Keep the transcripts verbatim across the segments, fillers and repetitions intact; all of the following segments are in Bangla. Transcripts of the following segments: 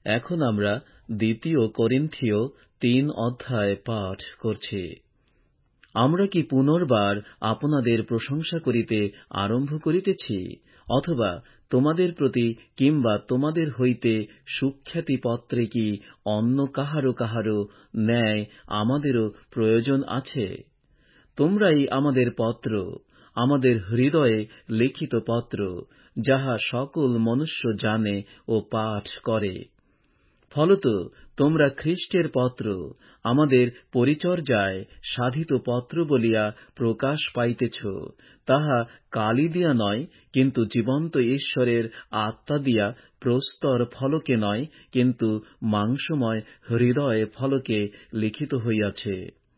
এখন আমরা দ্বিতীয় করিন্থীয় তিন অধ্যায় পাঠ করছি। আমরা কি পুনর্বার আপনাদের প্রশংসা করিতে আরম্ভ করিতেছি, অথবা তোমাদের প্রতি কিংবা তোমাদের হইতে সুখ্যাতি পত্রে কি অন্য কাহারো কাহারো ন্যায় আমাদেরও প্রয়োজন আছে? তোমরাই আমাদের পত্র, আমাদের হৃদয়ে লিখিত পত্র, যাহা সকল মনুষ্য জানে ও পাঠ করে। ফলত তোমরা খ্রীষ্টের পত্র, আমাদের পরিচর্যায় সাধিত পত্র বলিয়া প্রকাশ পাইতেছ। তাহা কালি দিয়া নয়, কিন্তু জীবন্ত ঈশ্বরের আত্মা দিয়া প্রস্তর ফলকে নয়, কিন্তু মাংসময় হৃদয় ফলকে লিখিত হইয়াছে।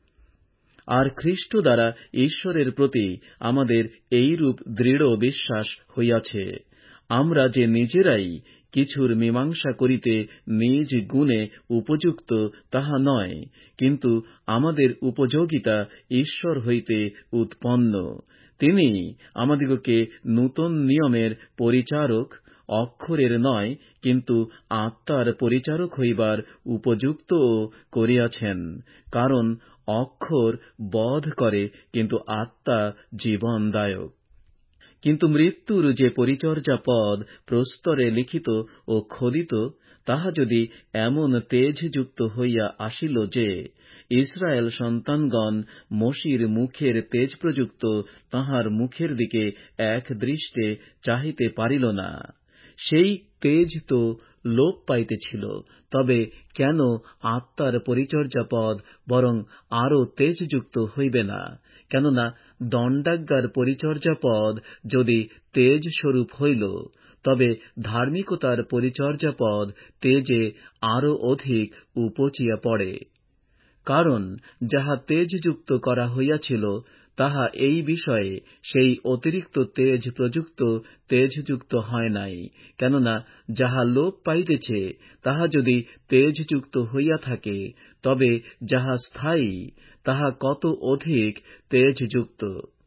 আর খ্রীষ্ট দ্বারা ঈশ্বরের প্রতি আমাদের এইরূপ দৃঢ় বিশ্বাস হইয়াছে, আমরা যে নিজেরাই কিছুর মীমাংসা করিতে নিজ গুণে উপযুক্ত তাহা নয়, কিন্তু আমাদের উপযোগিতা ঈশ্বর হইতে উৎপন্ন। তিনি আমাদিগকে নূতন নিয়মের পরিচারক, অক্ষরের নয়, কিন্তু আত্মার পরিচারক হইবার উপযুক্ত করিয়াছেন। কারণ অক্ষর বধ করে, কিন্তু আত্মা জীবনদায়ক। কিন্তু মৃত্যুর যে পরিচর্যা পদ প্রস্তরে লিখিত ও খোদিত, তাহা যদি এমন তেজযুক্ত হইয়া আসিল যে ইসরায়েল সন্তানগণ মসির মুখের তেজ প্রযুক্ত তাঁহার মুখের দিকে এক দৃষ্টে চাহিতে পারিল না, সেই তেজ তো লোপ পাইতেছিল, তবে কেন আত্মার পরিচর্যা পদ বরং আরও তেজযুক্ত হইবে না? কেননা দণ্ডাজ্ঞার পরিচর্যা পদ যদি তেজ স্বরূপ হইল, তবে ধার্মিকতার পরিচর্যা পদ তেজে আরও অধিক উপচিয়া পড়ে। কারণ যাহা তেজযুক্ত করা হইয়াছিল, তাহা এই বিষয়ে সেই অতিরিক্ত তেজ প্রযুক্ত তেজযুক্ত হয় নাই। কেননা যাহা লোপ পাইতেছে, তাহা যদি তেজযুক্ত হইয়া থাকে, তবে যাহা স্থায়ী তাহা কত অধিক তেজযুক্ত।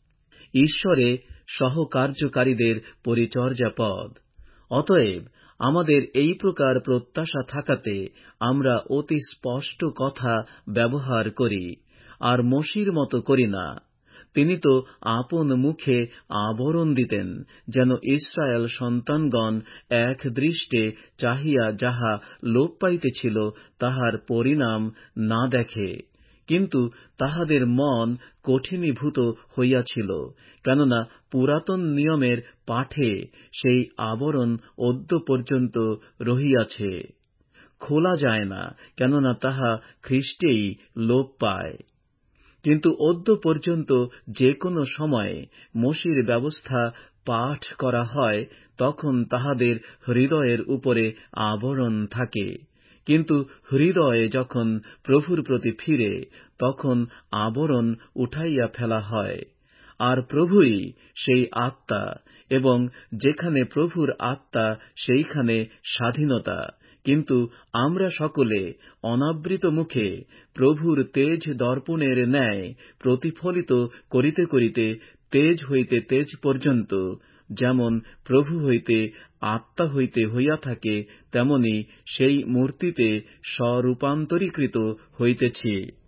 ঈশ্বরে সহকার্যকারীদের পরিচর্যা পদ। অতএব আমাদের এই প্রকার প্রত্যাশা থাকাতে আমরা অতি স্পষ্ট কথা ব্যবহার করি, আর মসির মতো করি না। তিনি তো আপন মুখে আবরণ দিতেন, যেন ইসরায়েল সন্তানগণ এক দৃষ্টে চাহিয়া যাহা লোপ পাইতেছিল তাহার পরিণাম না দেখে। কিন্তু তাহাদের মন কঠিনীভূত হইয়াছিল, কেননা পুরাতন নিয়মের পাঠে সেই আবরণ অদ্য পর্যন্ত রহিয়াছে। খোলা যায় না, কেননা তাহা খ্রীষ্টেই লোপ পায়। কিন্তু অদ্য পর্যন্ত যে কোনো সময়ে মসির ব্যবস্থা পাঠ করা হয়, তখন তাহাদের হৃদয়ের উপরে আবরণ থাকে। কিন্তু হৃদয়ে যখন প্রভুর প্রতি ফিরে, তখন আবরণ উঠাইয়া ফেলা হয়। আর প্রভুই সেই আত্মা, এবং যেখানে প্রভুর আত্মা সেইখানে স্বাধীনতা। কিন্তু আমরা সকলে অনাবৃত মুখে প্রভুর তেজ দর্পণের ন্যায় প্রতিফলিত করিতে করিতে তেজ হইতে তেজ পর্যন্ত, যেমন প্রভু হইতে আত্মা হইতে হইয়া থাকে, তেমনি সেই মূর্তিতে স্বরূপান্তরীকৃত হইতেছি।